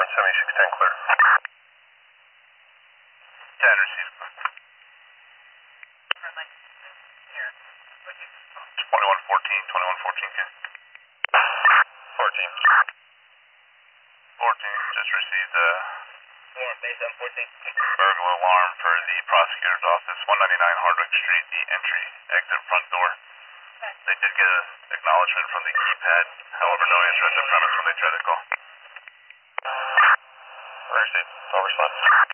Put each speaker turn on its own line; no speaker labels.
7610 clear. 10 received. 2114, here. 14. 14, just received a burglar alarm for the prosecutor's office, 199 Hardwick Street, the entry, exit front door. They did get an acknowledgement from the keypad, however no answer at the premise when they tried to call. Received, no response.